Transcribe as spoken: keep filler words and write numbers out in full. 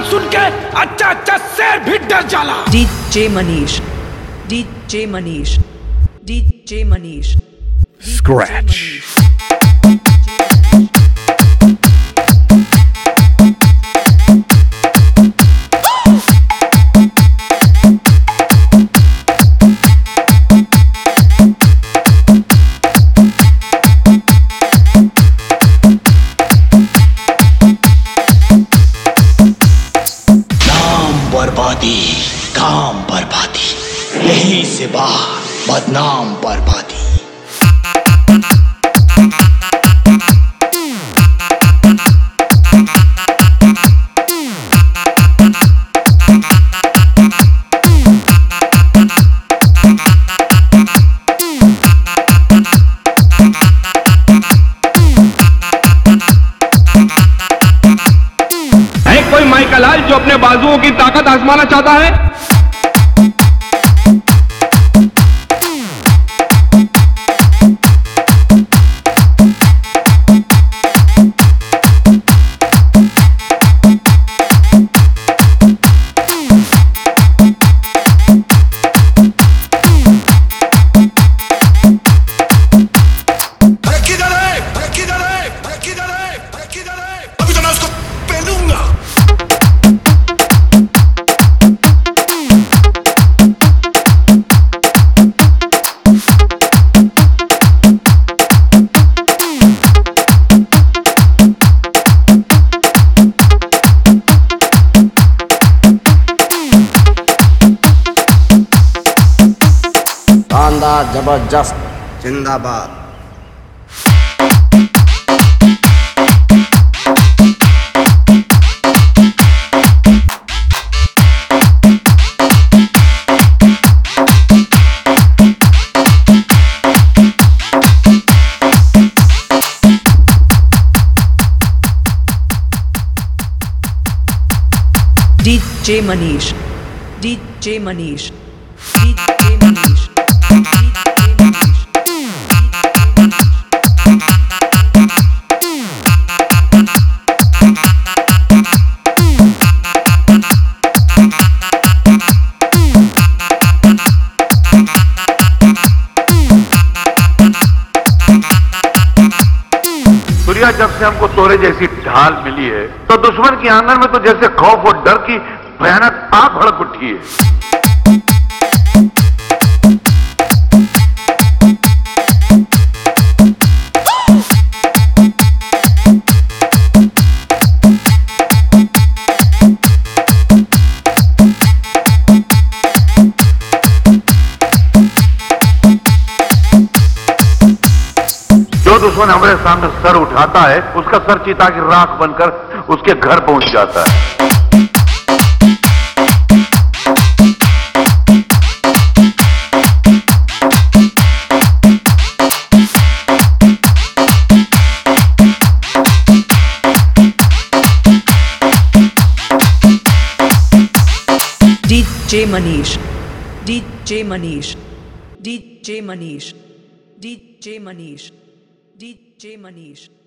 सुन के अच्छा अच्छा शेर भी डर जाला। DJ Manish, DJ Manish, DJ Manish, Scratch. बर्बादी, काम बर्बादी, यही से बाहर बदनाम बर्बादी। है कोई माइकलाल जो अपने बाजुओं की ताकत आजमाना चाहता है? शानदार, जबरदस्त, जिंदाबाद। DJ Manish, DJ Manish, DJ Manish, दुनिया जब से हमको तोरे जैसी ढाल मिली है तो दुश्मन की आंगन में तो जैसे खौफ और डर की भयानक आग भड़क उठी है। जो दुश्मन हमारे सामने सर उठाता है उसका सर चिता की राख बनकर उसके घर पहुंच जाता है। DJ Manish, DJ Manish, DJ Manish, DJ Manish, DJ Manish.